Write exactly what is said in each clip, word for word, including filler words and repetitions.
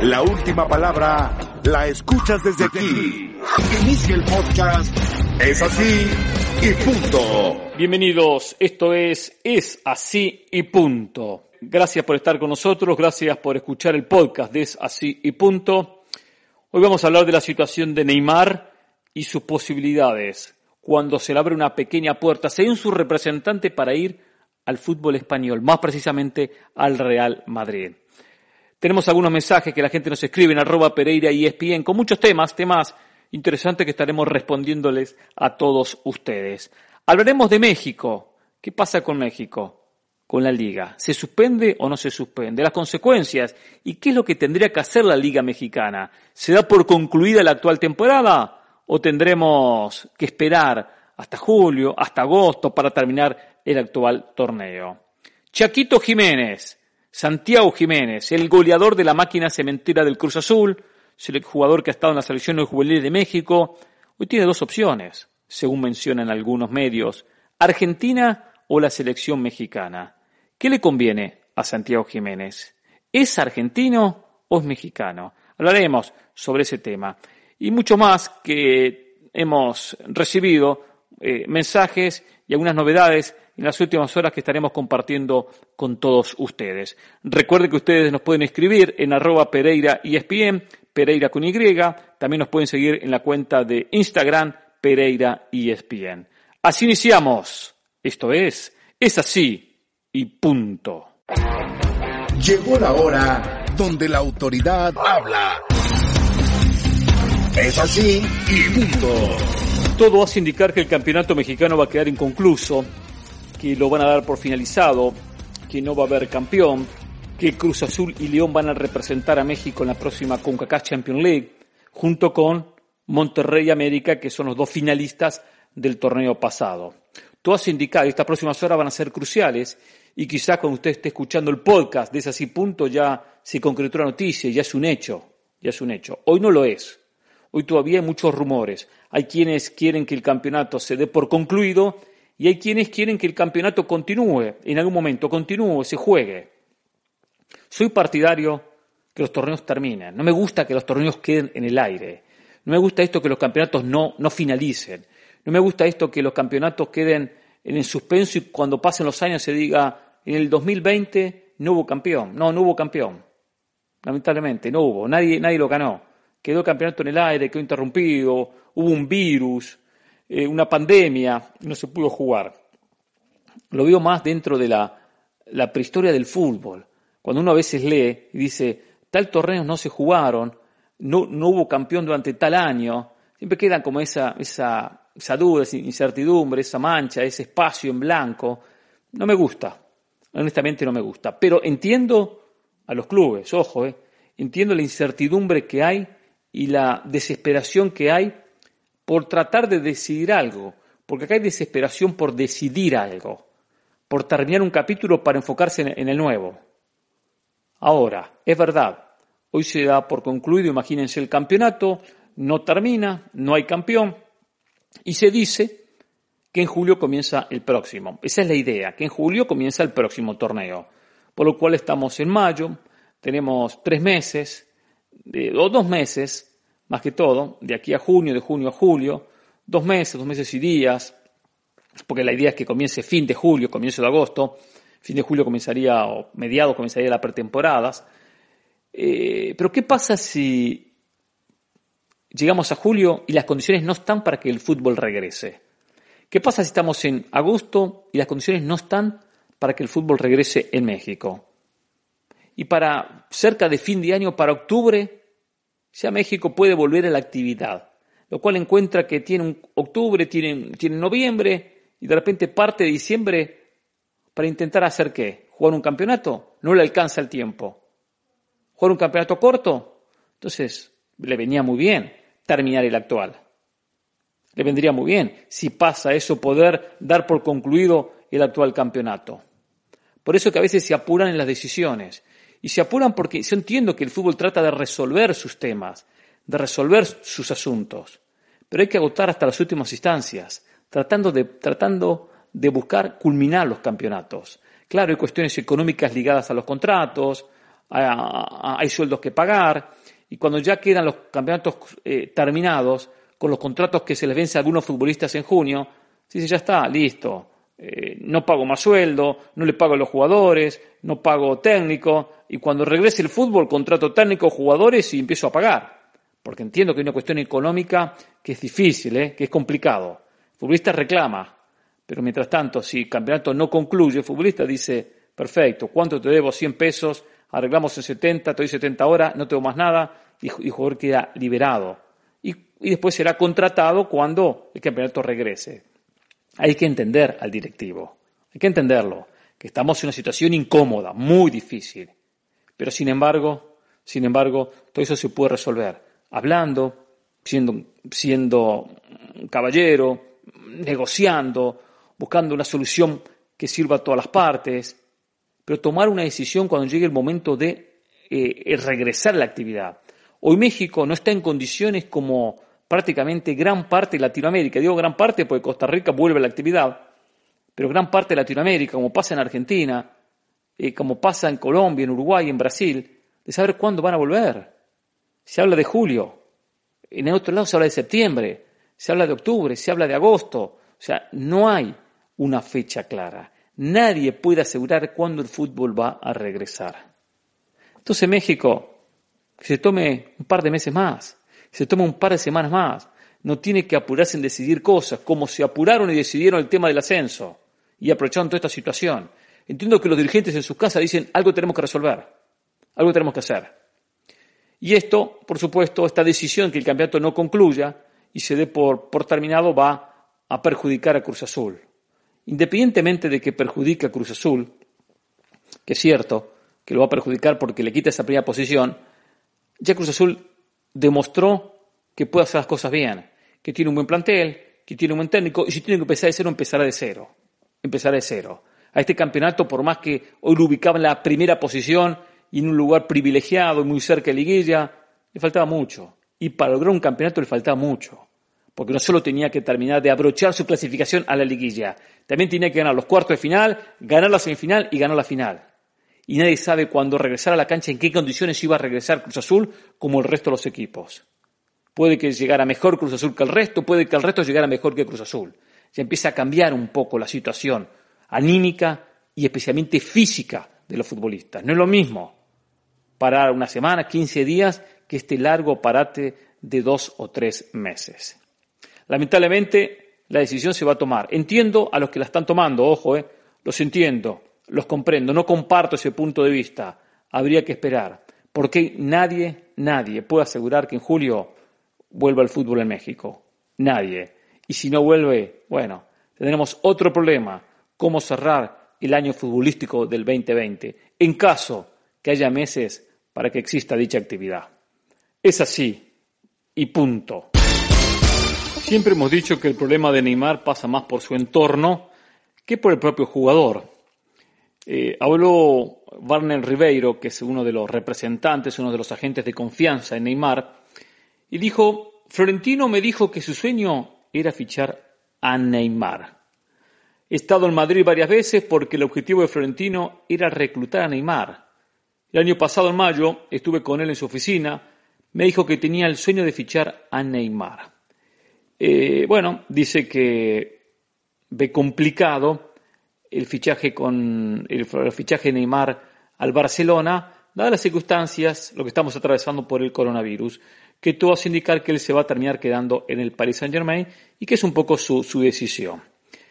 La última palabra la escuchas desde aquí. Inicia el podcast. Es así y punto. Bienvenidos, esto es Es así y punto. Gracias por estar con nosotros, gracias por escuchar el podcast de Es así y punto. Hoy vamos a hablar de la situación de Neymar y sus posibilidades cuando se le abre una pequeña puerta, según su representante, para ir al fútbol español, más precisamente al Real Madrid. Tenemos algunos mensajes que la gente nos escribe en arroba Pereira y E S P N con muchos temas, temas interesantes que estaremos respondiéndoles a todos ustedes. Hablaremos de México. ¿Qué pasa con México? Con la Liga. ¿Se suspende o no se suspende? Las consecuencias y qué es lo que tendría que hacer la Liga Mexicana. ¿Se da por concluida la actual temporada o tendremos que esperar hasta julio, hasta agosto para terminar el actual torneo? Chaquito Jiménez. Santiago Jiménez, el goleador de la máquina cementera del Cruz Azul, el jugador que ha estado en la selección juvenil de México, hoy tiene dos opciones, según mencionan algunos medios, Argentina o la selección mexicana. ¿Qué le conviene a Santiago Jiménez? ¿Es argentino o es mexicano? Hablaremos sobre ese tema y mucho más que hemos recibido eh, mensajes y algunas novedades en las últimas horas que estaremos compartiendo con todos ustedes. Recuerden que ustedes nos pueden escribir en arroba Pereira E S P N, Pereira con Y, también nos pueden seguir en la cuenta de Instagram, Pereira E S P N. Así iniciamos. Esto es, es así y punto. Llegó la hora donde la autoridad habla. Es así y punto. Todo hace indicar que el campeonato mexicano va a quedar inconcluso, que lo van a dar por finalizado, que no va a haber campeón, que Cruz Azul y León van a representar a México en la próxima CONCACAF Champions League, junto con Monterrey y América, que son los dos finalistas del torneo pasado. Todo hace indicar que estas próximas horas van a ser cruciales y quizás cuando usted esté escuchando el podcast de ese así punto ya se concretó la noticia, ya es un hecho, ya es un hecho. Hoy no lo es. Hoy todavía hay muchos rumores. Hay quienes quieren que el campeonato se dé por concluido y hay quienes quieren que el campeonato continúe, en algún momento continúe, se juegue. Soy partidario que los torneos terminen. No me gusta que los torneos queden en el aire. No me gusta esto que los campeonatos no, no finalicen. No me gusta esto que los campeonatos queden en el suspenso y cuando pasen los años se diga en el dos mil veinte no hubo campeón. No, no hubo campeón. Lamentablemente, no hubo. Nadie, nadie lo ganó. Quedó el campeonato en el aire, quedó interrumpido, hubo un virus, eh, una pandemia, no se pudo jugar. Lo veo más dentro de la, la prehistoria del fútbol. Cuando uno a veces lee y dice, tal torneo no se jugaron, no, no hubo campeón durante tal año, siempre quedan como esa, esa, esa duda, esa incertidumbre, esa mancha, ese espacio en blanco. No me gusta, honestamente no me gusta. Pero entiendo a los clubes, ojo, eh, entiendo la incertidumbre que hay y la desesperación que hay por tratar de decidir algo, porque acá hay desesperación por decidir algo, por terminar un capítulo para enfocarse en, en el nuevo. Ahora, es verdad, hoy se da por concluido, imagínense el campeonato, no termina, no hay campeón, y se dice que en julio comienza el próximo. Esa es la idea, que en julio comienza el próximo torneo, por lo cual estamos en mayo, tenemos tres meses, de, o dos meses, más que todo, de aquí a junio, de junio a julio, dos meses, dos meses y días, porque la idea es que comience fin de julio, comienzo de agosto, fin de julio comenzaría, o mediados comenzaría la pretemporada. Eh, pero ¿qué pasa si llegamos a julio y las condiciones no están para que el fútbol regrese? ¿Qué pasa si estamos en agosto y las condiciones no están para que el fútbol regrese en México? Y para cerca de fin de año, para octubre, ya México puede volver a la actividad, lo cual encuentra que tiene un octubre, tiene, tiene noviembre y de repente parte de diciembre para intentar hacer ¿qué? ¿Jugar un campeonato? No le alcanza el tiempo. ¿Jugar un campeonato corto? Entonces le venía muy bien terminar el actual. Le vendría muy bien si pasa eso poder dar por concluido el actual campeonato. Por eso que a veces se apuran en las decisiones. Y se apuran porque yo entiendo que el fútbol trata de resolver sus temas, de resolver sus asuntos. Pero hay que agotar hasta las últimas instancias, tratando de, tratando de buscar culminar los campeonatos. Claro, hay cuestiones económicas ligadas a los contratos, hay sueldos que pagar, y cuando ya quedan los campeonatos eh, terminados, con los contratos que se les vence a algunos futbolistas en junio, se dice, ya está, listo, eh, no pago más sueldo, no le pago a los jugadores, no pago técnico, y cuando regrese el fútbol, contrato técnico, jugadores y empiezo a pagar. Porque entiendo que hay una cuestión económica que es difícil, ¿eh? que es complicado. El futbolista reclama, pero mientras tanto, si el campeonato no concluye, el futbolista dice, perfecto, ¿cuánto te debo? cien pesos, arreglamos en setenta, te doy setenta horas, no tengo más nada, y el jugador queda liberado. Y, y después será contratado cuando el campeonato regrese. Hay que entender al directivo, hay que entenderlo, que estamos en una situación incómoda, muy difícil. Pero sin embargo, sin embargo, todo eso se puede resolver hablando, siendo, siendo un caballero, negociando, buscando una solución que sirva a todas las partes, pero tomar una decisión cuando llegue el momento de eh, regresar a la actividad. Hoy México no está en condiciones como prácticamente gran parte de Latinoamérica. Digo gran parte porque Costa Rica vuelve a la actividad, pero gran parte de Latinoamérica, como pasa en Argentina, eh, como pasa en Colombia, en Uruguay, en Brasil, de saber cuándo van a volver. Se habla de julio, en el otro lado se habla de septiembre, se habla de octubre, se habla de agosto. O sea, no hay una fecha clara. Nadie puede asegurar cuándo el fútbol va a regresar. Entonces México, que se tome un par de meses más, que se tome un par de semanas más. No tiene que apurarse en decidir cosas, como se apuraron y decidieron el tema del ascenso y aprovecharon toda esta situación. Entiendo que los dirigentes en sus casas dicen, algo tenemos que resolver, algo tenemos que hacer. Y esto, por supuesto, esta decisión que el campeonato no concluya y se dé por, por terminado va a perjudicar a Cruz Azul. Independientemente de que perjudique a Cruz Azul, que es cierto que lo va a perjudicar porque le quita esa primera posición, ya Cruz Azul demostró que puede hacer las cosas bien, que tiene un buen plantel, que tiene un buen técnico, y si tiene que empezar de cero, empezará de cero. Empezará de cero. A este campeonato, por más que hoy lo ubicaba en la primera posición y en un lugar privilegiado, muy cerca de liguilla, le faltaba mucho. Y para lograr un campeonato le faltaba mucho. Porque no solo tenía que terminar de abrochar su clasificación a la liguilla, también tenía que ganar los cuartos de final, ganar la semifinal y ganar la final. Y nadie sabe cuándo regresar a la cancha, en qué condiciones iba a regresar Cruz Azul, como el resto de los equipos. Puede que llegara mejor Cruz Azul que el resto, puede que el resto llegara mejor que Cruz Azul. Ya empieza a cambiar un poco la situación anímica y especialmente física de los futbolistas. No es lo mismo parar una semana, quince días, que este largo parate de dos o tres meses. Lamentablemente, la decisión se va a tomar. Entiendo a los que la están tomando, ojo, eh, los entiendo, los comprendo, no comparto ese punto de vista. Habría que esperar, porque nadie, nadie puede asegurar que en julio vuelva el fútbol en México. Nadie. Y si no vuelve, bueno, tendremos otro problema, cómo cerrar el año futbolístico del veinte veinte, en caso que haya meses para que exista dicha actividad. Es así, y punto. Siempre hemos dicho que el problema de Neymar pasa más por su entorno que por el propio jugador. Eh, habló Warner Ribeiro, que es uno de los representantes, uno de los agentes de confianza en Neymar, y dijo, Florentino me dijo que su sueño era fichar a Neymar. He estado en Madrid varias veces porque el objetivo de Florentino era reclutar a Neymar. El año pasado, en mayo, estuve con él en su oficina, me dijo que tenía el sueño de fichar a Neymar. Eh, bueno, dice que ve complicado el fichaje con el, el fichaje de Neymar al Barcelona, dadas las circunstancias, lo que estamos atravesando por el coronavirus, que todo hace indicar que él se va a terminar quedando en el Paris Saint-Germain y que es un poco su, su decisión.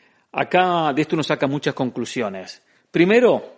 Acá de esto uno saca muchas conclusiones. Primero,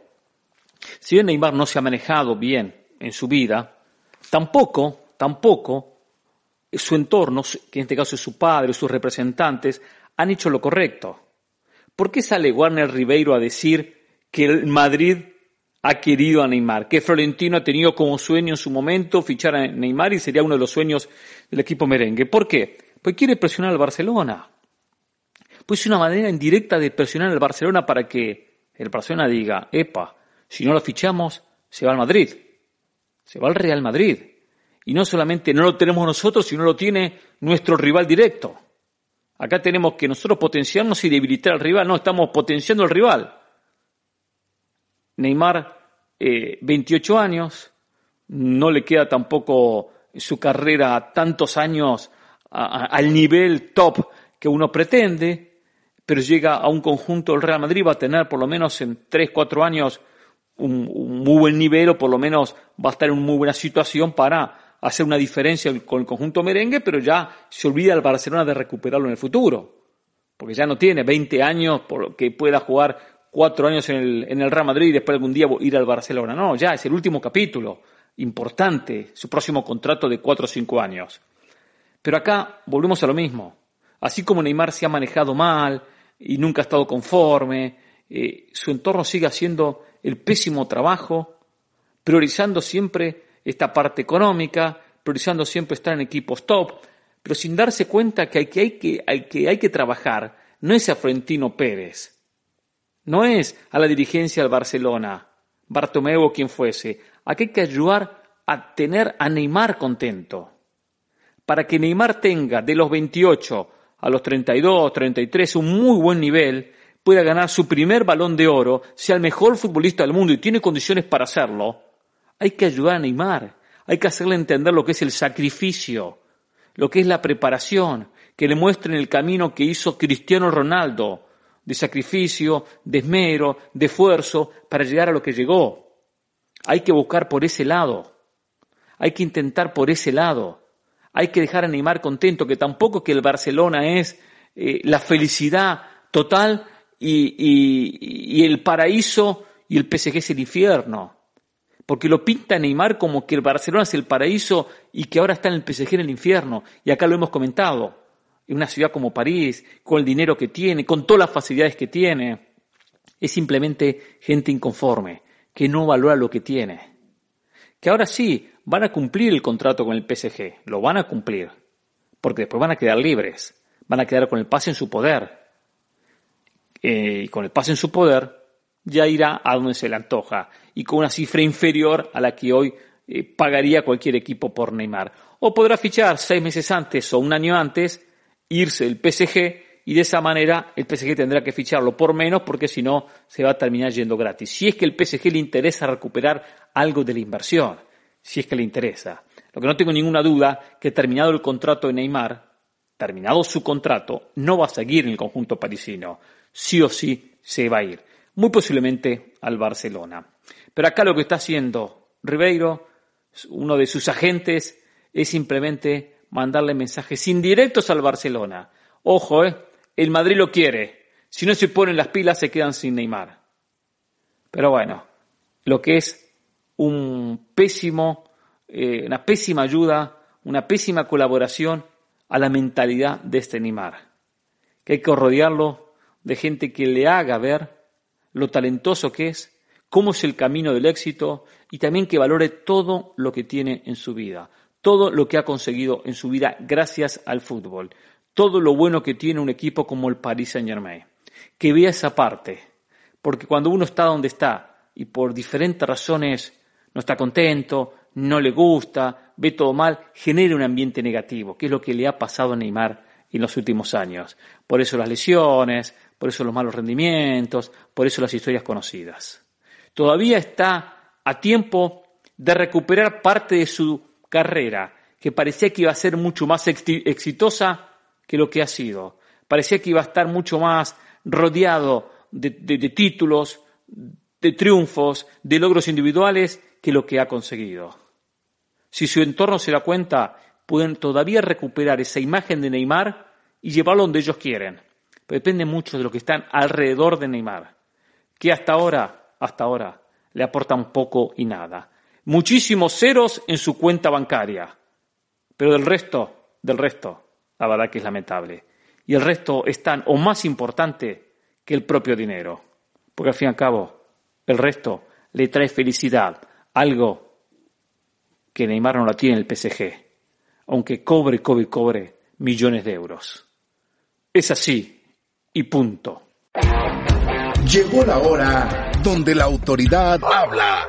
si bien Neymar no se ha manejado bien en su vida, tampoco, tampoco su entorno, que en este caso es su padre, sus representantes, han hecho lo correcto. ¿Por qué sale Warner Ribeiro a decir que el Madrid ha querido a Neymar, que Florentino ha tenido como sueño en su momento fichar a Neymar y sería uno de los sueños del equipo merengue? ¿Por qué? Pues quiere presionar al Barcelona. Pues es una manera indirecta de presionar al Barcelona para que el Barcelona diga, epa, si no lo fichamos, se va al Madrid, se va al Real Madrid. Y no solamente no lo tenemos nosotros, sino lo tiene nuestro rival directo. Acá tenemos que nosotros potenciarnos y debilitar al rival. No, estamos potenciando al rival. Neymar, eh, veintiocho años, no le queda tampoco su carrera tantos años a, a, al nivel top que uno pretende, pero llega a un conjunto del Real Madrid, va a tener por lo menos en tres, cuatro años un, un muy buen nivel, o por lo menos va a estar en una muy buena situación para hacer una diferencia con el conjunto merengue, pero ya se olvida el Barcelona de recuperarlo en el futuro, porque ya no tiene veinte años por lo que pueda jugar cuatro años en el, en el Real Madrid y después algún día ir al Barcelona. No, ya es el último capítulo, importante, su próximo contrato de cuatro o cinco años. Pero acá volvemos a lo mismo. Así como Neymar se ha manejado mal y nunca ha estado conforme, eh, su entorno sigue haciendo el pésimo trabajo, priorizando siempre esta parte económica, priorizando siempre estar en equipos top, pero sin darse cuenta que hay que, hay que, hay que, hay que trabajar no es a Florentino Pérez, no es a la dirigencia del Barcelona, Bartomeu o quien fuese. Aquí hay que ayudar a tener a Neymar contento, para que Neymar tenga de los veintiocho a los treinta y dos, treinta y tres un muy buen nivel, pueda ganar su primer Balón de Oro, sea el mejor futbolista del mundo y tiene condiciones para hacerlo. Hay que ayudar a Neymar, hay que hacerle entender lo que es el sacrificio, lo que es la preparación, que le muestren el camino que hizo Cristiano Ronaldo, de sacrificio, de esmero, de esfuerzo, para llegar a lo que llegó. Hay que buscar por ese lado, hay que intentar por ese lado, hay que dejar a Neymar contento, que tampoco que el Barcelona es eh, la felicidad total y, y, y el paraíso y el P S G es el infierno. Porque lo pinta Neymar como que el Barcelona es el paraíso y que ahora está en el P S G en el infierno. Y acá lo hemos comentado. En una ciudad como París, con el dinero que tiene, con todas las facilidades que tiene, es simplemente gente inconforme, que no valora lo que tiene. Que ahora sí, van a cumplir el contrato con el P S G, lo van a cumplir, porque después van a quedar libres, van a quedar con el pase en su poder. Eh, y con el pase en su poder, ya irá a donde se le antoja, y con una cifra inferior a la que hoy eh, pagaría cualquier equipo por Neymar. O podrá fichar seis meses antes o un año antes, irse del P S G, y de esa manera el P S G tendrá que ficharlo por menos, porque si no se va a terminar yendo gratis. Si es que el P S G le interesa recuperar algo de la inversión, si es que le interesa. Lo que no tengo ninguna duda, que terminado el contrato de Neymar, terminado su contrato, no va a seguir en el conjunto parisino. Sí o sí se va a ir. Muy posiblemente al Barcelona. Pero acá lo que está haciendo Ribeiro, uno de sus agentes, es simplemente mandarle mensajes indirectos al Barcelona. Ojo, eh, el Madrid lo quiere. Si no se ponen las pilas se quedan sin Neymar. Pero bueno, lo que es un pésimo, eh, una pésima ayuda, una pésima colaboración a la mentalidad de este Neymar. Que hay que rodearlo de gente que le haga ver lo talentoso que es, cómo es el camino del éxito y también que valore todo lo que tiene en su vida, todo lo que ha conseguido en su vida gracias al fútbol, todo lo bueno que tiene un equipo como el Paris Saint-Germain. Que vea esa parte, porque cuando uno está donde está y por diferentes razones no está contento, no le gusta, ve todo mal, genera un ambiente negativo, que es lo que le ha pasado a Neymar en los últimos años. Por eso las lesiones, por eso los malos rendimientos, por eso las historias conocidas. Todavía está a tiempo de recuperar parte de su carrera, que parecía que iba a ser mucho más exitosa que lo que ha sido. Parecía que iba a estar mucho más rodeado de, de, de títulos, de triunfos, de logros individuales que lo que ha conseguido. Si su entorno se da cuenta, pueden todavía recuperar esa imagen de Neymar y llevarlo donde ellos quieren. Pero depende mucho de lo que están alrededor de Neymar, que hasta ahora, hasta ahora, le aportan poco y nada. Muchísimos ceros en su cuenta bancaria, pero del resto, del resto, la verdad que es lamentable. Y el resto es tan o más importante que el propio dinero, porque al fin y al cabo, el resto le trae felicidad, algo que Neymar no la tiene en el P S G, aunque cobre, cobre, cobre millones de euros. Es así. Y punto. Llegó la hora donde la autoridad habla.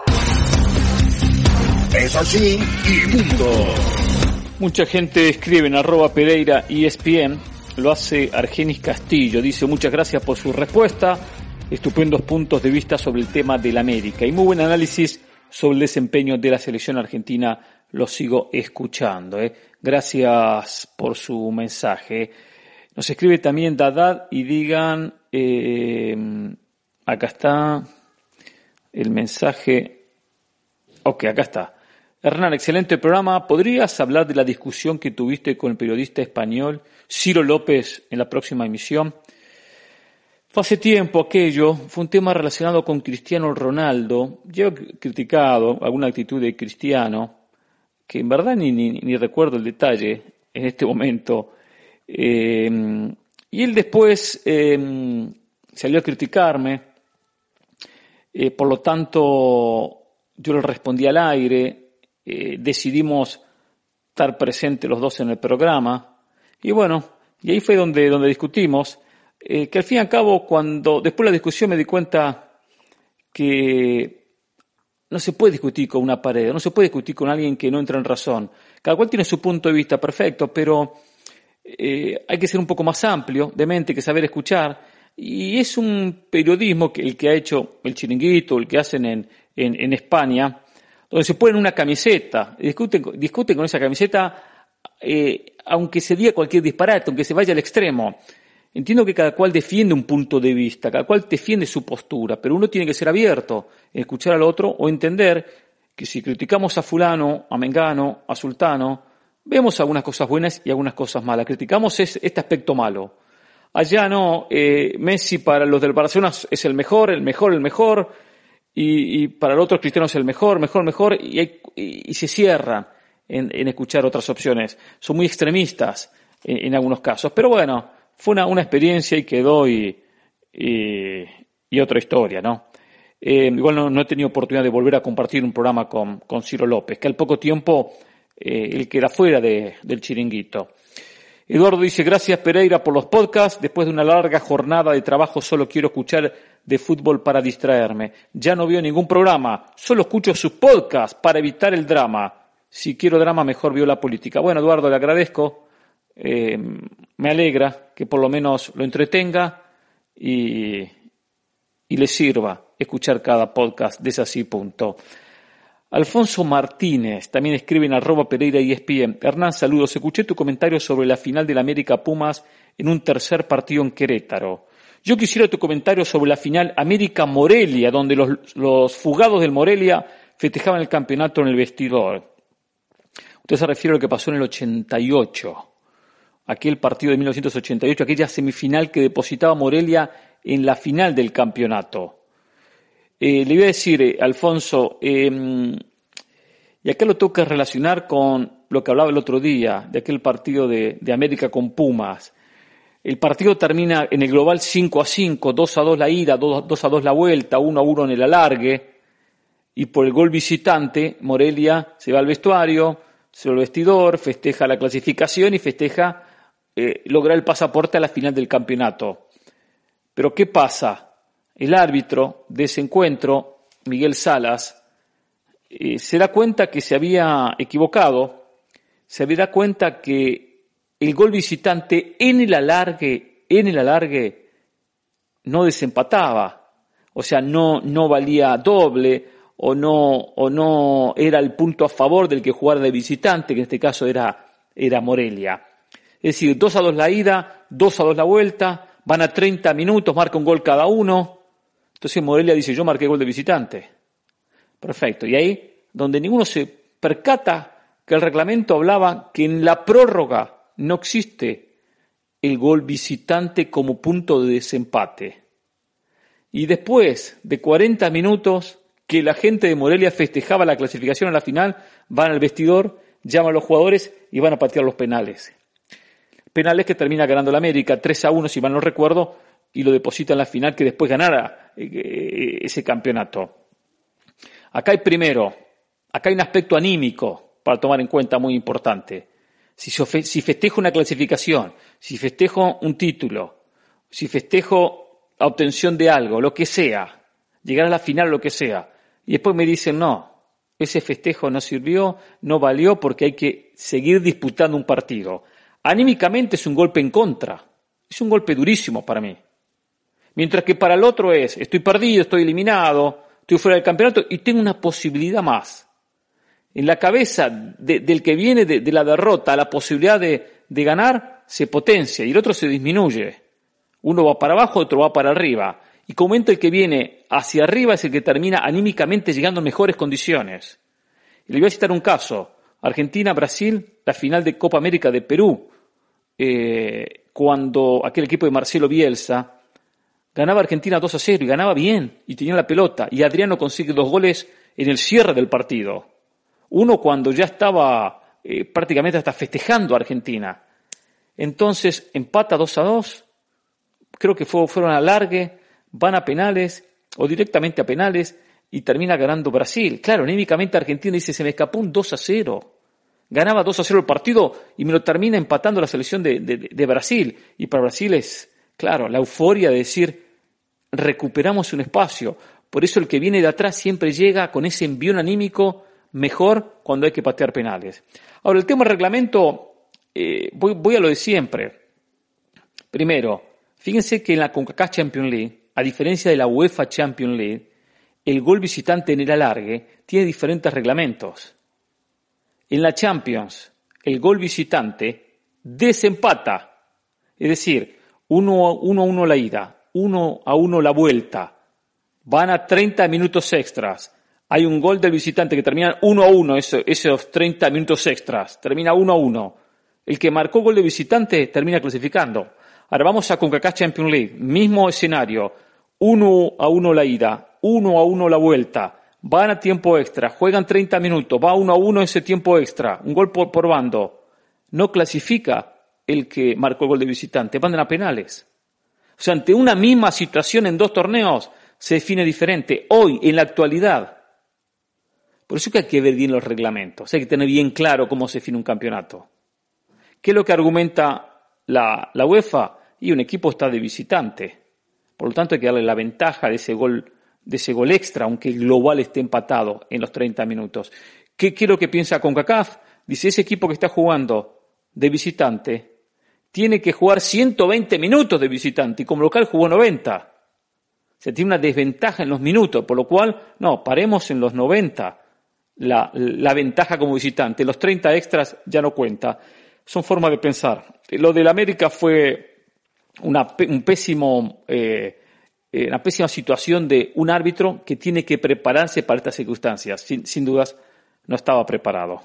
Es así y punto. Mucha gente escribe en arroba Pereira E S P N, lo hace Argenis Castillo, dice muchas gracias por su respuesta, estupendos puntos de vista sobre el tema del América y muy buen análisis sobre el desempeño de la selección argentina, lo sigo escuchando. ¿eh? Gracias por su mensaje. Nos escribe también Dadad y digan, eh, acá está el mensaje. Ok, acá está. Hernán, excelente programa. ¿Podrías hablar de la discusión que tuviste con el periodista español Ciro López en la próxima emisión? Fue hace tiempo aquello, fue un tema relacionado con Cristiano Ronaldo. Yo he criticado alguna actitud de Cristiano, que en verdad ni, ni, ni recuerdo el detalle en este momento. Eh, y él después eh, salió a criticarme, eh, por lo tanto yo le respondí al aire, eh, decidimos estar presentes los dos en el programa, y bueno, y ahí fue donde, donde discutimos, eh, que al fin y al cabo, cuando después de la discusión me di cuenta que no se puede discutir con una pared, no se puede discutir con alguien que no entra en razón. Cada cual tiene su punto de vista perfecto, pero eh, hay que ser un poco más amplio de mente, hay que saber escuchar. Y es un periodismo que el que ha hecho el Chiringuito, el que hacen en, en, en España, donde se ponen una camiseta, discuten, discuten con esa camiseta, eh, aunque se diga cualquier disparate, aunque se vaya al extremo. Entiendo que cada cual defiende un punto de vista, cada cual defiende su postura, pero uno tiene que ser abierto en escuchar al otro o entender que si criticamos a fulano, a mengano, a sultano, vemos algunas cosas buenas y algunas cosas malas. Criticamos es este aspecto malo. Allá no, eh, Messi para los del Barcelona es el mejor, el mejor, el mejor, y, y para el otro Cristiano es el mejor, mejor, mejor, y, hay, y, y se cierran en, en escuchar otras opciones. Son muy extremistas en, en algunos casos, pero bueno, fue una, una experiencia y quedó y, y, y otra historia, ¿no? Eh, igual no, no he tenido oportunidad de volver a compartir un programa con, con Ciro López, que al poco tiempo eh, él queda fuera de, del Chiringuito. Eduardo dice, gracias Pereira por los podcasts, después de una larga jornada de trabajo solo quiero escuchar de fútbol para distraerme. Ya no veo ningún programa, solo escucho sus podcasts para evitar el drama. Si quiero drama, mejor veo la política. Bueno, Eduardo, le agradezco. Eh, me alegra que por lo menos lo entretenga y, y le sirva escuchar cada podcast de Así Punto. Alfonso Martínez también escribe en arroba Pereira y E S P N. Hernán, saludos. Escuché tu comentario sobre la final del América Pumas en un tercer partido en Querétaro. Yo quisiera tu comentario sobre la final América Morelia, donde los, los fugados del Morelia festejaban el campeonato en el vestidor. Usted se refiere a lo que pasó en el ochenta y ocho. Aquel partido de mil novecientos ochenta y ocho, aquella semifinal que depositaba Morelia en la final del campeonato. Eh, le voy a decir, eh, Alfonso, eh, y acá lo tengo que relacionar con lo que hablaba el otro día, de aquel partido de, de América con Pumas. El partido termina en el global cinco a cinco, dos a dos la ida, dos a dos la vuelta, uno a uno en el alargue, y por el gol visitante, Morelia se va al vestuario, se va al vestidor, festeja la clasificación y festeja eh, lograr el pasaporte a la final del campeonato. Pero ¿qué pasa? El árbitro de ese encuentro, Miguel Salas, eh, se da cuenta que se había equivocado, se da cuenta que el gol visitante en el alargue, en el alargue, no desempataba, o sea, no, no valía doble, o no, o no era el punto a favor del que jugara de visitante, que en este caso era, era Morelia. Es decir, dos a dos la ida, dos a dos la vuelta, van a treinta minutos, marca un gol cada uno. Entonces Morelia dice, yo marqué gol de visitante. Perfecto. Y ahí, donde ninguno se percata que el reglamento hablaba que en la prórroga no existe el gol visitante como punto de desempate. Y después de cuarenta minutos que la gente de Morelia festejaba la clasificación a la final, van al vestidor, llaman a los jugadores y van a patear los penales. Penales que termina ganando la América, tres a uno si mal no recuerdo, y lo deposita en la final que después ganara ese campeonato. Acá hay primero, acá hay un aspecto anímico para tomar en cuenta muy importante. Si, si festejo una clasificación, si festejo un título, si festejo la obtención de algo, lo que sea, llegar a la final, lo que sea, y después me dicen no, ese festejo no sirvió, no valió porque hay que seguir disputando un partido. Anímicamente es un golpe en contra, es un golpe durísimo para mí. Mientras que para el otro es, estoy perdido, estoy eliminado, estoy fuera del campeonato y tengo una posibilidad más. En la cabeza de, del que viene de, de la derrota, la posibilidad de, de ganar se potencia y el otro se disminuye. Uno va para abajo, otro va para arriba. Y comenta el que viene hacia arriba es el que termina anímicamente llegando en mejores condiciones. Y le voy a citar un caso. Argentina-Brasil, la final de Copa América de Perú, eh, cuando aquel equipo de Marcelo Bielsa ganaba Argentina dos a cero y ganaba bien y tenía la pelota. Y Adriano consigue dos goles en el cierre del partido. Uno cuando ya estaba eh, prácticamente hasta festejando a Argentina. Entonces empata dos a dos, creo que fue, fueron a alargue, van a penales o directamente a penales y termina ganando Brasil. Claro, anímicamente Argentina dice, se me escapó un dos a cero. Ganaba dos a cero el partido y me lo termina empatando la selección de, de, de Brasil. Y para Brasil es, claro, la euforia de decir, recuperamos un espacio. Por eso el que viene de atrás siempre llega con ese envión anímico mejor cuando hay que patear penales. Ahora, el tema del reglamento, eh, voy, voy a lo de siempre. Primero, fíjense que en la CONCACAF Champions League, a diferencia de la UEFA Champions League, el gol visitante en el alargue tiene diferentes reglamentos. En la Champions, el gol visitante desempata. Es decir, uno a uno la ida, uno a uno la vuelta. Van a treinta minutos extras. Hay un gol del visitante que termina uno a uno, eso, esos treinta minutos extras. Termina uno a uno. El que marcó gol de visitante termina clasificando. Ahora vamos a CONCACAF Champions League. Mismo escenario. uno a uno la ida, uno a uno la vuelta. Van a tiempo extra, juegan treinta minutos, va uno a uno ese tiempo extra. Un gol por, por bando. No clasifica el que marcó el gol de visitante. Van a penales. O sea, ante una misma situación en dos torneos se define diferente. Hoy, en la actualidad. Por eso que hay que ver bien los reglamentos. Hay que tener bien claro cómo se define un campeonato. ¿Qué es lo que argumenta la, la UEFA? Y un equipo está de visitante. Por lo tanto, hay que darle la ventaja de ese gol, de ese gol extra, aunque el global esté empatado en los treinta minutos. ¿Qué, qué es lo que piensa CONCACAF? Dice, ese equipo que está jugando de visitante tiene que jugar ciento veinte minutos de visitante y como local jugó noventa. O sea, tiene una desventaja en los minutos, por lo cual, no, paremos en los noventa. La, la ventaja como visitante. Los treinta extras ya no cuenta. Son formas de pensar. Lo del América fue una, un pésimo, eh, una pésima situación de un árbitro que tiene que prepararse para estas circunstancias. Sin, sin dudas, no estaba preparado.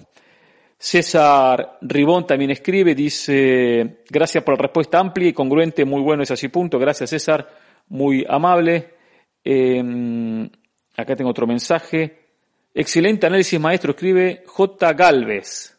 César Ribón también escribe, dice, gracias por la respuesta amplia y congruente, muy bueno, es así, punto. Gracias, César, muy amable. Eh, acá tengo otro mensaje. Excelente análisis, maestro, escribe J. Galvez.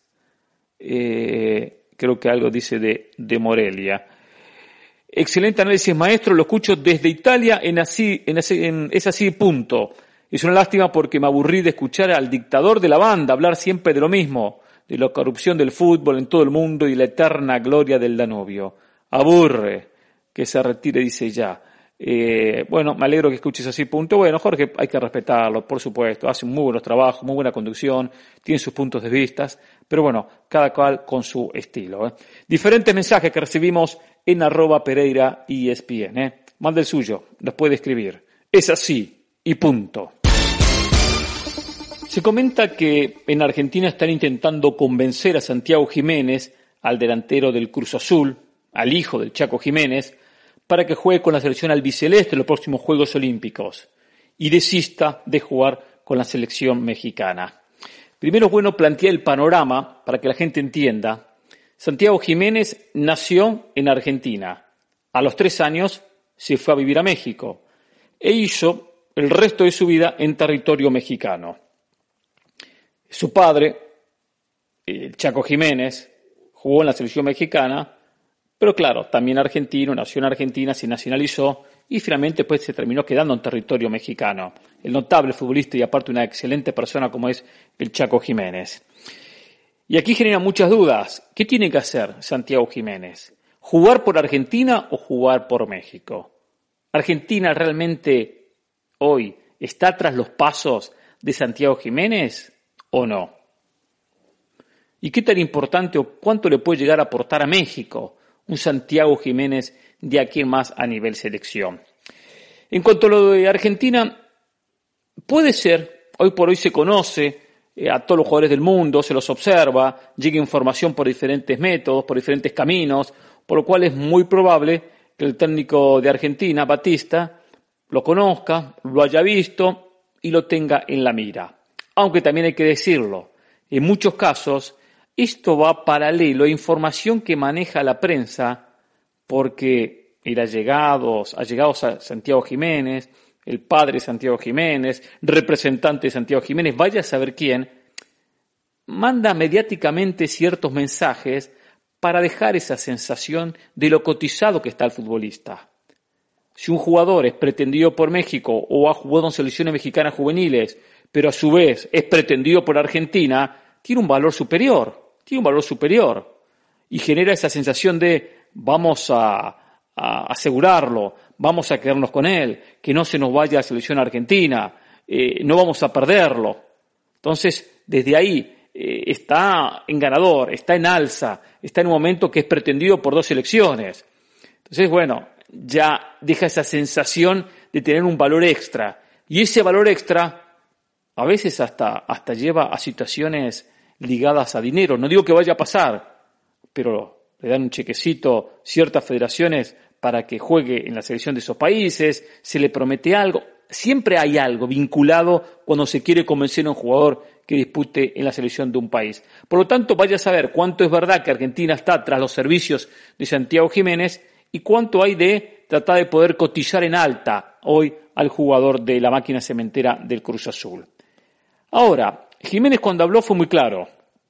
Eh, creo que algo dice de, de Morelia. Excelente análisis, maestro, lo escucho desde Italia en así, en así, en, es así, punto. Es una lástima porque me aburrí de escuchar al dictador de la banda hablar siempre de lo mismo, de la corrupción del fútbol en todo el mundo y la eterna gloria del Danubio. Aburre, que se retire, dice ya. Eh, bueno, me alegro que escuches así, punto. Bueno, Jorge, hay que respetarlo, por supuesto, hace muy buenos trabajos, muy buena conducción, tiene sus puntos de vista, pero bueno, cada cual con su estilo. ¿eh? Diferentes mensajes que recibimos en arroba Pereira E S P N. ¿eh? Manda el suyo, los puede escribir. Es así y punto. Se comenta que en Argentina están intentando convencer a Santiago Jiménez, al delantero del Cruz Azul, al hijo del Chaco Jiménez, para que juegue con la selección albiceleste en los próximos Juegos Olímpicos y desista de jugar con la selección mexicana. Primero es bueno plantear el panorama para que la gente entienda. Santiago Jiménez nació en Argentina. A los tres años se fue a vivir a México e hizo el resto de su vida en territorio mexicano. Su padre, el Chaco Jiménez, jugó en la selección mexicana, pero claro, también argentino, nació en Argentina, se nacionalizó y finalmente pues se terminó quedando en territorio mexicano. El notable futbolista y aparte una excelente persona como es el Chaco Jiménez. Y aquí genera muchas dudas. ¿Qué tiene que hacer Santiago Jiménez? ¿Jugar por Argentina o jugar por México? ¿Argentina realmente hoy está tras los pasos de Santiago Jiménez o no? ¿Y qué tan importante o cuánto le puede llegar a aportar a México un Santiago Jiménez de aquí en más a nivel selección? En cuanto a lo de Argentina, Puede ser, hoy por hoy se conoce eh, a todos los jugadores del mundo, se los observa, llega información por diferentes métodos, por diferentes caminos, por lo cual es muy probable que el técnico de Argentina, Batista, lo conozca, lo haya visto y lo tenga en la mira. Aunque también hay que decirlo, en muchos casos esto va paralelo a información que maneja la prensa, porque el allegados, allegados a Santiago Jiménez, el padre de Santiago Jiménez, representante de Santiago Jiménez, vaya a saber quién, manda mediáticamente ciertos mensajes para dejar esa sensación de lo cotizado que está el futbolista. Si un jugador es pretendido por México o ha jugado en selecciones mexicanas juveniles, pero a su vez es pretendido por Argentina, tiene un valor superior, tiene un valor superior y genera esa sensación de vamos a, a asegurarlo, vamos a quedarnos con él, que no se nos vaya a la selección argentina, eh, no vamos a perderlo. Entonces, desde ahí eh, está en ganador, está en alza, está en un momento que es pretendido por dos selecciones. Entonces, bueno, ya deja esa sensación de tener un valor extra. Y ese valor extra a veces hasta, hasta lleva a situaciones ligadas a dinero. No digo que vaya a pasar, pero le dan un chequecito ciertas federaciones para que juegue en la selección de esos países, se le promete algo. Siempre hay algo vinculado cuando se quiere convencer a un jugador que dispute en la selección de un país. Por lo tanto, vaya a saber cuánto es verdad que Argentina está tras los servicios de Santiago Jiménez y cuánto hay de tratar de poder cotizar en alta hoy al jugador de la máquina cementera del Cruz Azul. Ahora, Jiménez cuando habló fue muy claro,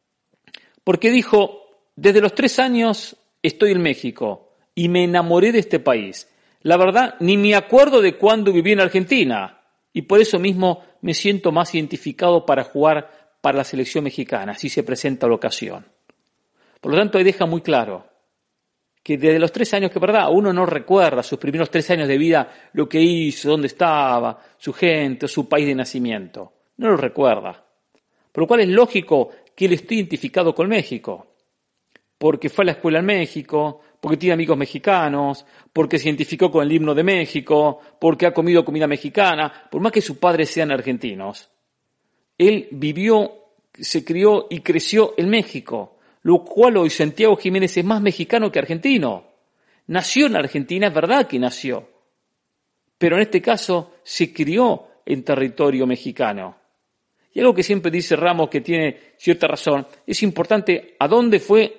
porque dijo, desde los tres años estoy en México y me enamoré de este país. La verdad, ni me acuerdo de cuándo viví en Argentina y por eso mismo me siento más identificado para jugar para la selección mexicana, si se presenta la ocasión. Por lo tanto, ahí deja muy claro que desde los tres años, que verdad, uno no recuerda sus primeros tres años de vida, lo que hizo, dónde estaba, su gente, su país de nacimiento. No lo recuerda. Por lo cual es lógico que él esté identificado con México. Porque fue a la escuela en México, porque tiene amigos mexicanos, porque se identificó con el himno de México, porque ha comido comida mexicana, por más que sus padres sean argentinos. Él vivió, se crió y creció en México, lo cual hoy Santiago Jiménez es más mexicano que argentino. Nació en Argentina, es verdad que nació, pero en este caso se crió en territorio mexicano. Y algo que siempre dice Ramos, que tiene cierta razón, es importante a dónde fue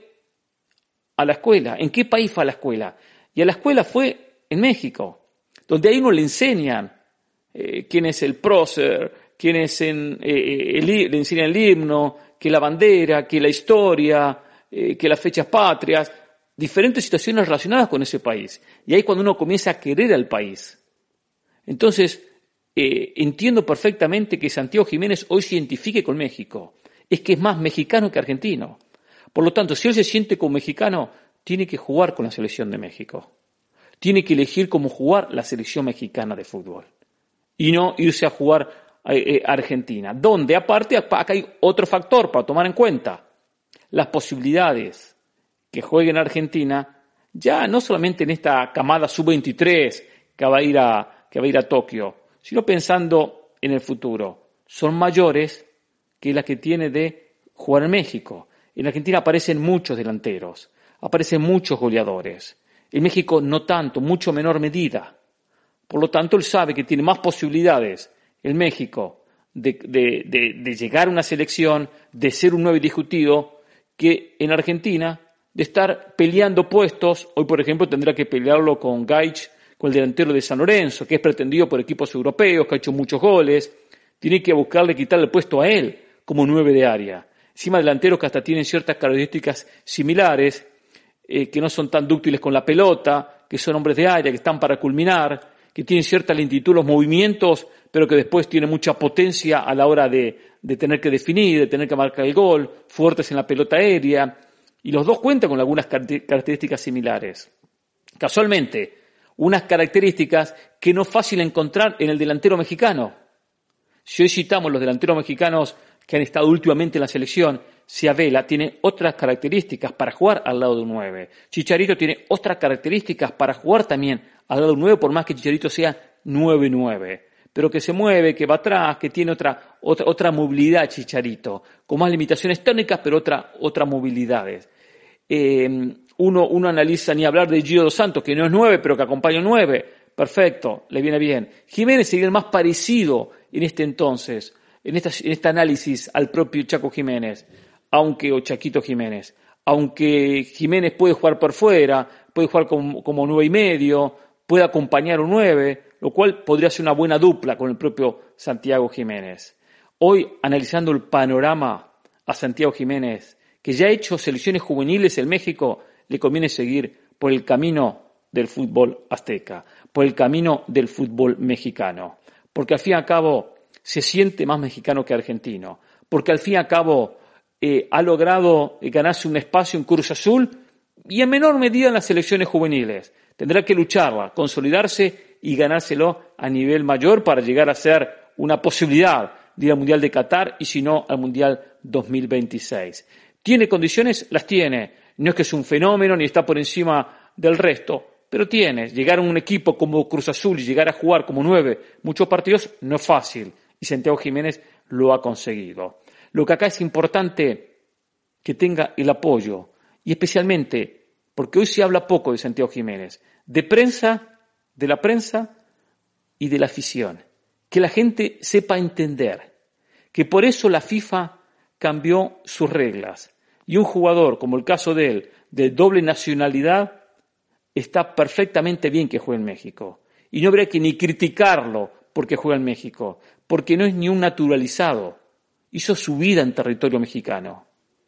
a la escuela, en qué país fue a la escuela. Y a la escuela fue en México, donde ahí uno le enseñan eh, quién es el prócer, quién es en, eh, el, le enseñan el himno, que la bandera, que la historia, eh, que las fechas patrias, diferentes situaciones relacionadas con ese país. Y ahí cuando uno comienza a querer al país. Entonces, eh, entiendo perfectamente que Santiago Jiménez hoy se identifique con México. Es que es más mexicano que argentino. Por lo tanto, si él se siente como mexicano, tiene que jugar con la selección de México. Tiene que elegir cómo jugar la selección mexicana de fútbol. Y no irse a jugar a eh, Argentina. Donde, aparte, acá hay otro factor para tomar en cuenta. Las posibilidades que juegue en Argentina, ya no solamente en esta camada sub veintitrés que va a ir a, que va a ir a Tokio, sino pensando en el futuro, son mayores que las que tiene de jugar en México. En Argentina aparecen muchos delanteros, aparecen muchos goleadores. En México no tanto, mucho menor medida. Por lo tanto, él sabe que tiene más posibilidades en México de, de, de, de llegar a una selección, de ser un nuevo indiscutido, que en Argentina de estar peleando puestos. Hoy, por ejemplo, tendrá que pelearlo con Gaich, con el delantero de San Lorenzo, que es pretendido por equipos europeos, que ha hecho muchos goles. Tiene que buscarle quitarle el puesto a él como nueve de área. Encima delanteros que hasta tienen ciertas características similares, eh, que no son tan dúctiles con la pelota, que son hombres de área, que están para culminar, que tienen cierta lentitud en los movimientos, pero que después tienen mucha potencia a la hora de, de tener que definir, de tener que marcar el gol, fuertes en la pelota aérea, y los dos cuentan con algunas características similares. Casualmente, unas características que no es fácil encontrar en el delantero mexicano. Si hoy citamos los delanteros mexicanos que han estado últimamente en la selección, Ciabela tiene otras características para jugar al lado de un nueve. Chicharito tiene otras características para jugar también al lado de un nueve, por más que Chicharito sea nueve nueve. pero que se mueve, que va atrás, que tiene otra, otra, otra movilidad Chicharito, con más limitaciones técnicas, pero otra, otras movilidades. Eh, uno, uno analiza, ni hablar de Gio dos Santos, que no es nueve, pero que acompaña un nueve. Perfecto, le viene bien. Jiménez sería el más parecido en este entonces, en, esta, en este análisis al propio Chaco Jiménez, aunque, o Chaquito Jiménez. Aunque Jiménez puede jugar por fuera, puede jugar como, como nueve y medio, puede acompañar un nueve, lo cual podría ser una buena dupla con el propio Santiago Jiménez. Hoy, analizando el panorama a Santiago Jiménez, que ya ha hecho selecciones juveniles en México, le conviene seguir por el camino del fútbol azteca, por el camino del fútbol mexicano, porque al fin y al cabo se siente más mexicano que argentino, porque al fin y al cabo eh, ha logrado ganarse un espacio en Cruz Azul y en menor medida en las selecciones juveniles. Tendrá que lucharla, consolidarse y ganárselo a nivel mayor para llegar a ser una posibilidad de ir al Mundial de Qatar y si no al Mundial dos mil veintiséis. ¿Tiene condiciones? Las tiene. No es que es un fenómeno ni está por encima del resto, pero tiene. Llegar a un equipo como Cruz Azul y llegar a jugar como nueve muchos partidos no es fácil y Santiago Jiménez lo ha conseguido. Lo que acá es importante que tenga el apoyo y especialmente porque hoy se habla poco de Santiago Jiménez, de prensa, de la prensa y de la afición. Que la gente sepa entender que por eso la FIFA cambió sus reglas y un jugador como el caso de él, de doble nacionalidad, está perfectamente bien que juegue en México. Y no habría que ni criticarlo porque juega en México, porque no es ni un naturalizado. Hizo su vida en territorio mexicano.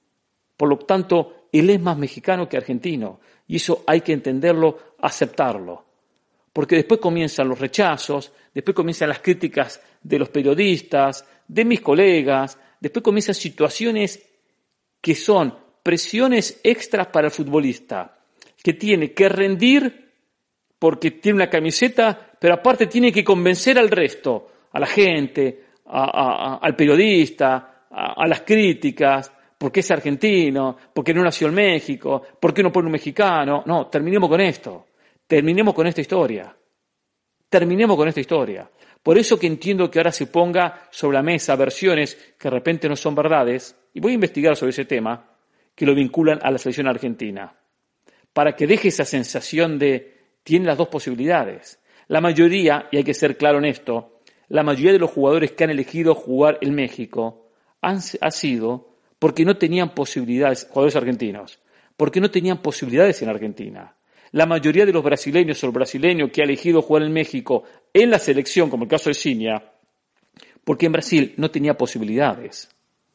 Por lo tanto, él es más mexicano que argentino. Y eso hay que entenderlo, aceptarlo. Porque después comienzan los rechazos, después comienzan las críticas de los periodistas, de mis colegas, después comienzan situaciones que son presiones extras para el futbolista, que tiene que rendir porque tiene una camiseta, pero aparte tiene que convencer al resto, a la gente, a, a, a, al periodista, a, a las críticas, porque es argentino, porque no nació en México, porque no pone un mexicano. No, terminemos con esto, terminemos con esta historia, terminemos con esta historia. Por eso que entiendo que ahora se ponga sobre la mesa versiones que de repente no son verdades, y voy a investigar sobre ese tema, que lo vinculan a la selección argentina, para que deje esa sensación de tiene las dos posibilidades. La mayoría, y hay que ser claro en esto, la mayoría de los jugadores que han elegido jugar en México han, ha sido porque no tenían posibilidades, jugadores argentinos, porque no tenían posibilidades en Argentina. La mayoría de los brasileños o el brasileño que ha elegido jugar en México en la selección, como el caso de Ciña, porque en Brasil no tenía posibilidades.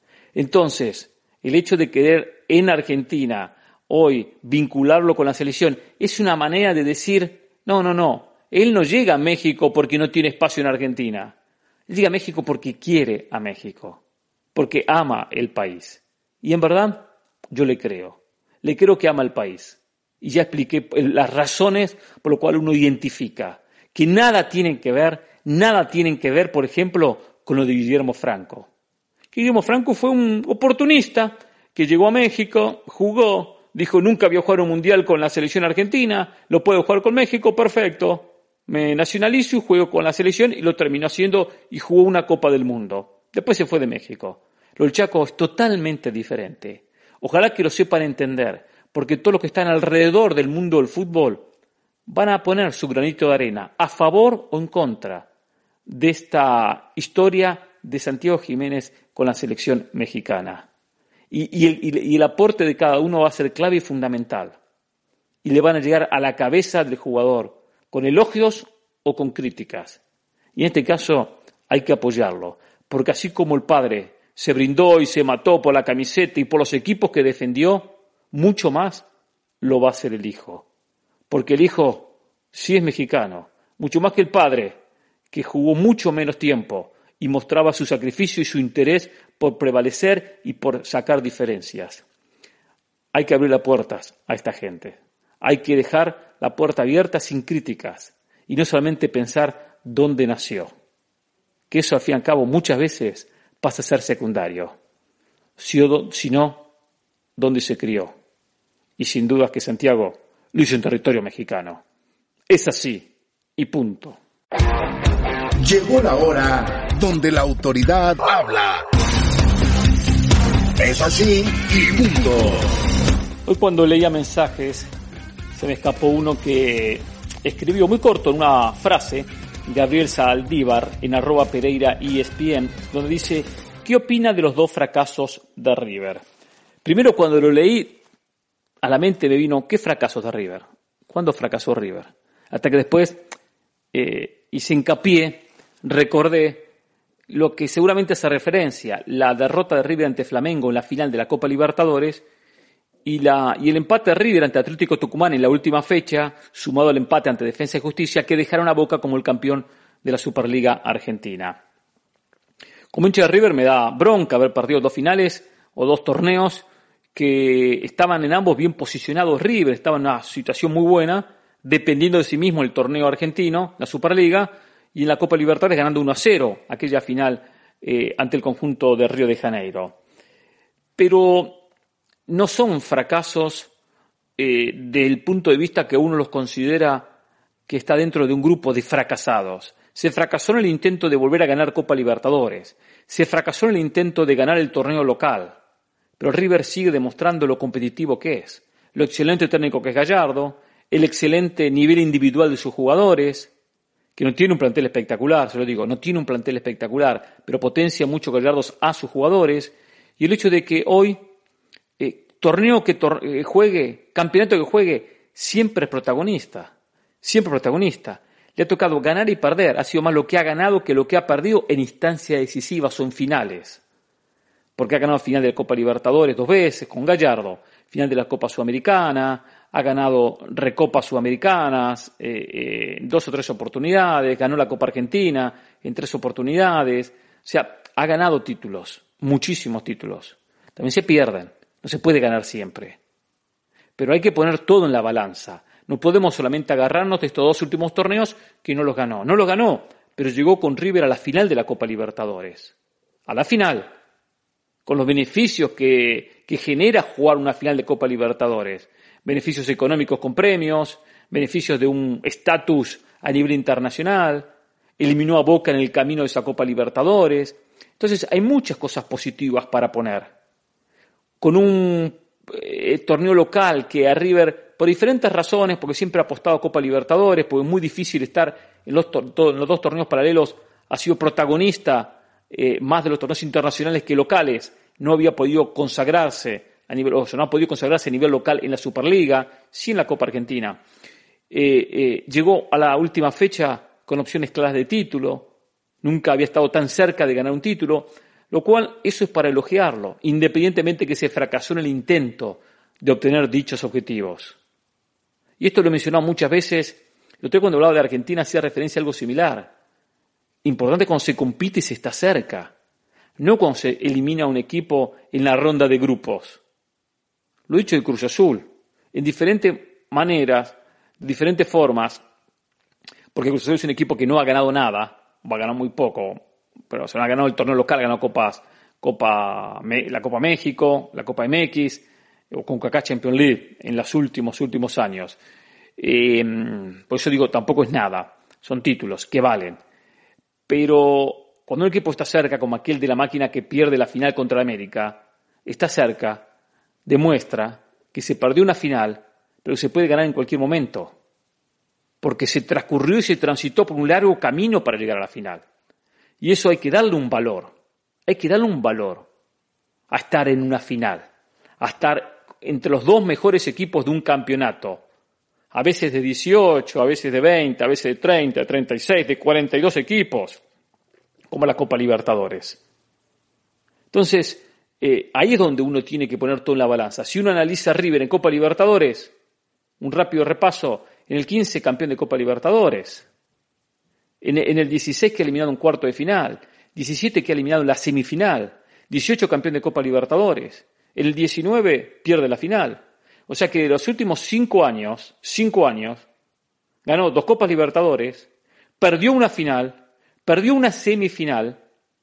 Entonces, el hecho de querer en Argentina hoy vincularlo con la selección es una manera de decir, no, no, no, él no llega a México porque no tiene espacio en Argentina. Él llega a México porque quiere a México, porque ama el país. Y en verdad, yo le creo. Le creo que ama el país. Y ya expliqué las razones por las cuales uno identifica que nada tienen que ver, nada tienen que ver, por ejemplo, con lo de Guillermo Franco. Guillermo Franco fue un oportunista que llegó a México, jugó, dijo nunca había jugado un mundial con la selección argentina, lo puedo jugar con México, perfecto. Me nacionalizo y juego con la selección y lo terminó haciendo y jugó una Copa del Mundo. Después se fue de México. Lo del Chaco es totalmente diferente. Ojalá que lo sepan entender, porque todos los que están alrededor del mundo del fútbol van a poner su granito de arena a favor o en contra de esta historia de Santiago Jiménez con la selección mexicana. Y, y, el, y el aporte de cada uno va a ser clave y fundamental. Y le van a llegar a la cabeza del jugador, con elogios o con críticas. Y en este caso hay que apoyarlo, porque así como el padre se brindó y se mató por la camiseta y por los equipos que defendió, mucho más lo va a hacer el hijo. Porque el hijo sí es mexicano, mucho más que el padre, que jugó mucho menos tiempo y mostraba su sacrificio y su interés por prevalecer y por sacar diferencias. Hay que abrir las puertas a esta gente. Hay que dejar la puerta abierta sin críticas y no solamente pensar dónde nació. Que eso, al fin y al cabo, muchas veces pasa a ser secundario. Sino, dónde se crió. Y sin duda que Santiago lo hizo en territorio mexicano. Es así. Y punto. Llegó la hora donde la autoridad habla. Es así y punto. Hoy cuando leía mensajes se me escapó uno que escribió muy corto en una frase, Gabriel Saldívar en arroba Pereira E S P N, donde dice: ¿qué opina de los dos fracasos de River? Primero, cuando lo leí, a la mente me vino: ¿qué fracasos de River? ¿Cuándo fracasó River? Hasta que después eh, hice hincapié, recordé lo que seguramente hace referencia, la derrota de River ante Flamengo en la final de la Copa Libertadores y, la, y el empate de River ante Atlético Tucumán en la última fecha, sumado al empate ante Defensa y Justicia, que dejaron a Boca como el campeón de la Superliga Argentina. Como hincha de River me da bronca haber perdido dos finales o dos torneos que estaban en ambos bien posicionados. River estaba en una situación muy buena, dependiendo de sí mismo el torneo argentino, la Superliga, y en la Copa Libertadores ganando uno a cero, aquella final eh, ante el conjunto de Río de Janeiro. Pero no son fracasos eh, del punto de vista que uno los considera que está dentro de un grupo de fracasados. Se fracasó en el intento de volver a ganar Copa Libertadores. Se fracasó en el intento de ganar el torneo local. Pero River sigue demostrando lo competitivo que es, lo excelente técnico que es Gallardo, el excelente nivel individual de sus jugadores, que no tiene un plantel espectacular, se lo digo, no tiene un plantel espectacular, pero potencia mucho Gallardo a sus jugadores, y el hecho de que hoy, eh, torneo que tor- eh, juegue, campeonato que juegue, siempre es protagonista, siempre protagonista. Le ha tocado ganar y perder, ha sido más lo que ha ganado que lo que ha perdido en instancias decisivas o en finales. Porque ha ganado final de la Copa Libertadores dos veces con Gallardo, final de la Copa Sudamericana, ha ganado recopas sudamericanas, eh, eh, dos o tres oportunidades, ganó la Copa Argentina en tres oportunidades, o sea, ha ganado títulos, muchísimos títulos. También se pierden, no se puede ganar siempre. Pero hay que poner todo en la balanza. No podemos solamente agarrarnos de estos dos últimos torneos que no los ganó. No los ganó, pero llegó con River a la final de la Copa Libertadores. A la final, con los beneficios que, que genera jugar una final de Copa Libertadores. Beneficios económicos con premios, beneficios de un estatus a nivel internacional, eliminó a Boca en el camino de esa Copa Libertadores. Entonces hay muchas cosas positivas para poner. Con un eh, torneo local que a River, por diferentes razones, porque siempre ha apostado a Copa Libertadores, porque es muy difícil estar en los, to- to- en los dos torneos paralelos, ha sido protagonista eh, más de los torneos internacionales que locales, no había podido consagrarse a nivel, o sea, no ha podido consagrarse a nivel local en la Superliga, sí en la Copa Argentina. Eh, eh, llegó a la última fecha con opciones claras de título, nunca había estado tan cerca de ganar un título, lo cual eso es para elogiarlo, independientemente que se fracasó en el intento de obtener dichos objetivos. Y esto lo he mencionado muchas veces, lo tengo cuando hablaba de Argentina, hacía referencia a algo similar. Importante cuando se compite y se está cerca, no cuando se elimina a un equipo en la ronda de grupos. Lo he dicho del Cruz Azul, en diferentes maneras, de diferentes formas, porque Cruz Azul es un equipo que no ha ganado nada, va a ganar muy poco, pero se ha ganado el torneo local, ha ganado copas, Copa, la Copa México, la Copa M X, o CONCACAF Champions League en los últimos, últimos años. Eh, por eso digo, tampoco es nada, son títulos que valen. Pero cuando un equipo está cerca, como aquel de la Máquina que pierde la final contra América, está cerca, demuestra que se perdió una final, pero que se puede ganar en cualquier momento, porque se transcurrió y se transitó por un largo camino para llegar a la final. Y eso hay que darle un valor, hay que darle un valor a estar en una final, a estar entre los dos mejores equipos de un campeonato, a veces de dieciocho, a veces de veinte, a veces de treinta, de treinta y seis, de cuarenta y dos equipos, como la Copa Libertadores. Entonces, eh, ahí es donde uno tiene que poner todo en la balanza. Si uno analiza a River en Copa Libertadores, un rápido repaso, en el quince campeón de Copa Libertadores, en, en el dieciséis que ha eliminado un cuarto de final, diecisiete que ha eliminado en la semifinal, dieciocho campeón de Copa Libertadores, en el diecinueve pierde la final. O sea que de los últimos cinco años, cinco años, ganó dos Copas Libertadores, perdió una final, perdió una semifinal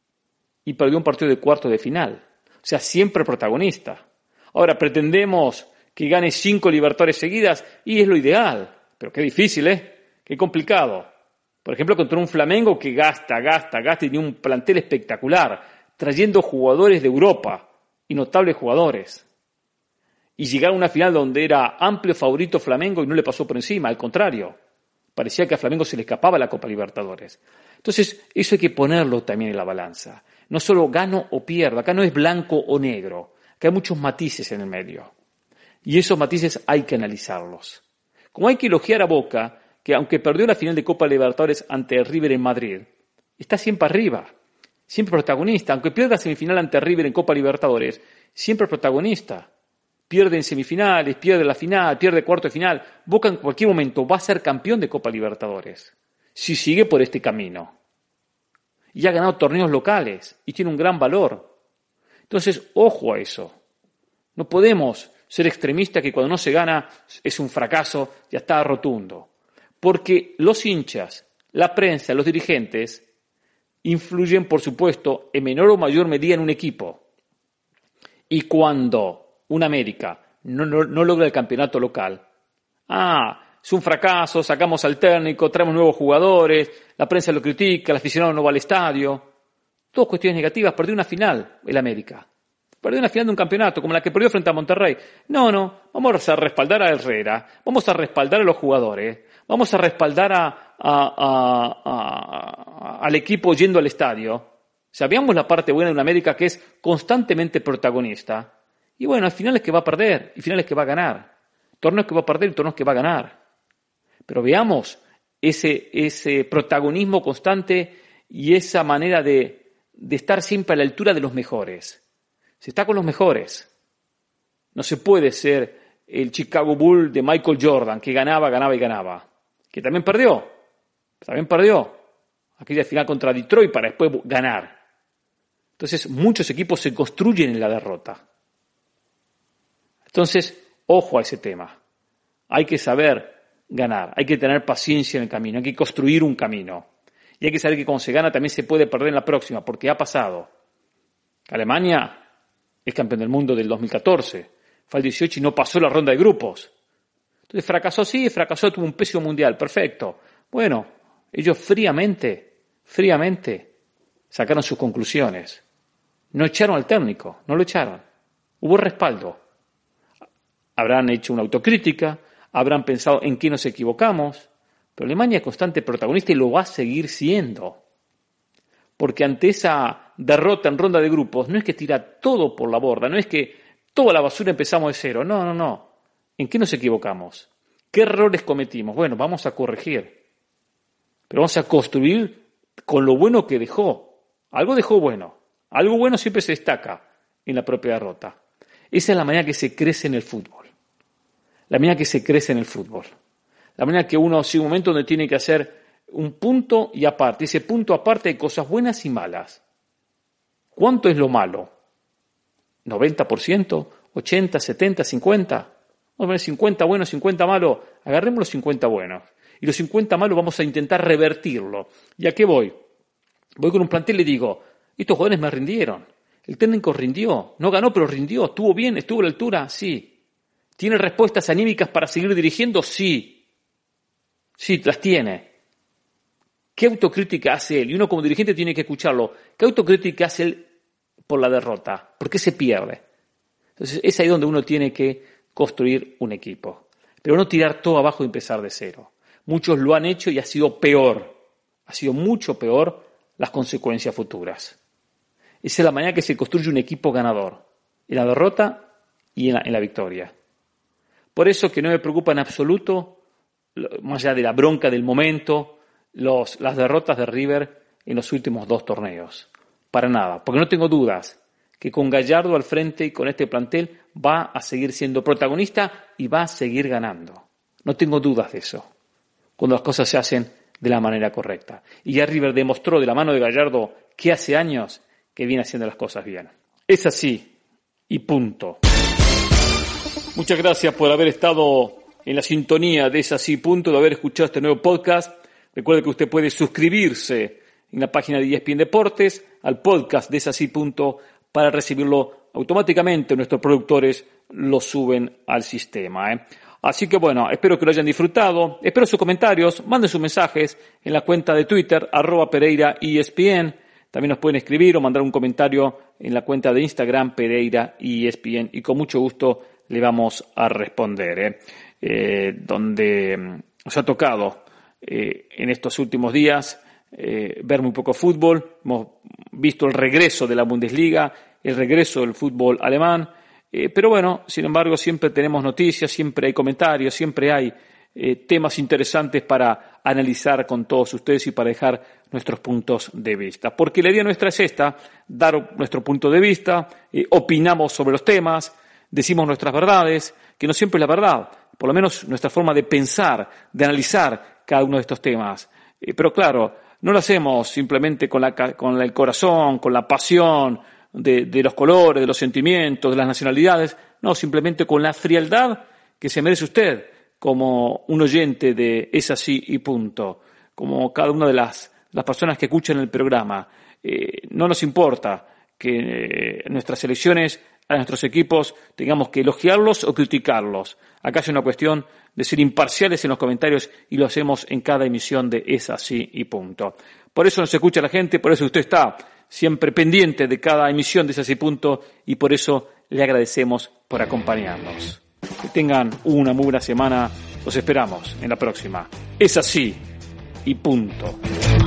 y perdió un partido de cuarto de final. O sea, siempre protagonista. Ahora, pretendemos que gane cinco Libertadores seguidas y es lo ideal. Pero qué difícil, ¿eh? Qué complicado. Por ejemplo, contra un Flamengo que gasta, gasta, gasta y tiene un plantel espectacular, trayendo jugadores de Europa y notables jugadores. Y llegar a una final donde era amplio favorito Flamengo y no le pasó por encima, al contrario. Parecía que a Flamengo se le escapaba la Copa Libertadores. Entonces, eso hay que ponerlo también en la balanza. No solo gano o pierdo, acá no es blanco o negro, acá hay muchos matices en el medio. Y esos matices hay que analizarlos. Como hay que elogiar a Boca, que aunque perdió la final de Copa Libertadores ante River en Madrid, está siempre arriba, siempre protagonista. Aunque pierda semifinal ante River en Copa Libertadores, siempre protagonista. Pierde en semifinales, pierde la final, pierde cuarto de final. Boca en cualquier momento va a ser campeón de Copa Libertadores, si sigue por este camino. Y ha ganado torneos locales, y tiene un gran valor. Entonces, ojo a eso. No podemos ser extremistas que cuando no se gana es un fracaso, ya está rotundo. Porque los hinchas, la prensa, los dirigentes, influyen, por supuesto, en menor o mayor medida en un equipo. Y cuando un América no, no, no logra el campeonato local, ah, es un fracaso, sacamos al técnico, traemos nuevos jugadores, la prensa lo critica, el aficionado no va al estadio. Todas cuestiones negativas, perdió una final el América. Perdió una final de un campeonato, como la que perdió frente a Monterrey. No, no, vamos a respaldar a Herrera, vamos a respaldar a los jugadores, vamos a respaldar a, a, a, a, al equipo yendo al estadio. O sea, veamos la parte buena de una América que es constantemente protagonista. Y bueno, al final es que va a perder, y al final es que va a ganar. Torneos que va a perder y torneos que va a ganar. Pero veamos ese, ese protagonismo constante y esa manera de, de estar siempre a la altura de los mejores. Se está con los mejores. No se puede ser el Chicago Bull de Michael Jordan, que ganaba, ganaba y ganaba. Que también perdió. También perdió. Aquella final contra Detroit para después ganar. Entonces, muchos equipos se construyen en la derrota. Entonces, ojo a ese tema. Hay que saber ganar. Hay que tener paciencia en el camino. Hay que construir un camino. Y hay que saber que cuando se gana también se puede perder en la próxima, porque ha pasado. Alemania es campeón del mundo del dos mil catorce, fue al dieciocho y no pasó la ronda de grupos. Entonces fracasó, sí, fracasó, tuvo un pésimo mundial, perfecto. Bueno, ellos fríamente, fríamente sacaron sus conclusiones. No echaron al técnico, no lo echaron. Hubo respaldo. Habrán hecho una autocrítica, habrán pensado en qué nos equivocamos, pero Alemania es constante protagonista y lo va a seguir siendo. Porque ante esa derrota en ronda de grupos, no es que tira todo por la borda, no es que toda la basura empezamos de cero, no, no, no. ¿En qué nos equivocamos? ¿Qué errores cometimos? Bueno, vamos a corregir, pero vamos a construir con lo bueno que dejó. Algo dejó bueno, algo bueno siempre se destaca en la propia derrota. Esa es la manera que se crece en el fútbol, la manera que se crece en el fútbol, la manera que uno sigue un momento donde tiene que hacer un punto y aparte. Ese punto aparte hay cosas buenas y malas. ¿Cuánto es lo malo? ¿noventa por ciento? ¿ochenta, setenta, cincuenta? Vamos a ver cincuenta buenos, cincuenta malos. Agarremos los cincuenta buenos. Y los cincuenta malos vamos a intentar revertirlo. ¿Y a qué voy? Voy con un plantel y le digo, estos jugadores me rindieron. El técnico rindió. No ganó, pero rindió. ¿Estuvo bien? ¿Estuvo a la altura? Sí. ¿Tiene respuestas anímicas para seguir dirigiendo? Sí. Sí, las tiene. ¿Qué autocrítica hace él? Y uno como dirigente tiene que escucharlo. ¿Qué autocrítica hace él por la derrota? ¿Por qué se pierde? Entonces es ahí donde uno tiene que construir un equipo. Pero no tirar todo abajo y empezar de cero. Muchos lo han hecho y ha sido peor. Ha sido mucho peor las consecuencias futuras. Esa es la manera que se construye un equipo ganador. En la derrota y en la, en la victoria. Por eso que no me preocupa en absoluto, más allá de la bronca del momento, Los, las derrotas de River en los últimos dos torneos. Para nada, porque no tengo dudas que con Gallardo al frente y con este plantel va a seguir siendo protagonista y va a seguir ganando. No tengo dudas de eso, cuando las cosas se hacen de la manera correcta. Y ya River demostró de la mano de Gallardo que hace años que viene haciendo las cosas bien. Es así y punto. Muchas gracias por haber estado en la sintonía de Es así punto, de haber escuchado este nuevo podcast. Recuerde que usted puede suscribirse en la página de E S P N Deportes al podcast de Es así punto para recibirlo automáticamente. Nuestros productores lo suben al sistema, ¿eh? Así que bueno, espero que lo hayan disfrutado, espero sus comentarios, manden sus mensajes en la cuenta de Twitter, arroba Pereira E S P N, también nos pueden escribir o mandar un comentario en la cuenta de Instagram, Pereira E S P N, y con mucho gusto le vamos a responder, ¿eh? Eh, donde nos ha tocado eh, en estos últimos días eh, ver muy poco fútbol, hemos visto el regreso de la Bundesliga, el regreso del fútbol alemán, Eh, pero bueno, sin embargo, siempre tenemos noticias, siempre hay comentarios, siempre hay eh, temas interesantes para analizar con todos ustedes y para dejar nuestros puntos de vista. Porque la idea nuestra es esta, dar nuestro punto de vista, eh, opinamos sobre los temas, decimos nuestras verdades, que no siempre es la verdad, por lo menos nuestra forma de pensar, de analizar cada uno de estos temas. Eh, pero claro, no lo hacemos simplemente con, la, con el corazón, con la pasión, De, de los colores, de los sentimientos, de las nacionalidades, no, simplemente con la frialdad que se merece usted como un oyente de Es Así y Punto, como cada una de las, las personas que escuchan el programa. Eh, no nos importa que eh, nuestras selecciones, a nuestros equipos, tengamos que elogiarlos o criticarlos. Acá es una cuestión de ser imparciales en los comentarios y lo hacemos en cada emisión de Es Así y Punto. Por eso nos escucha la gente, por eso usted está siempre pendiente de cada emisión de Es Así y Punto, y por eso le agradecemos por acompañarnos. Que tengan una muy buena semana, los esperamos en la próxima. Es Así y Punto.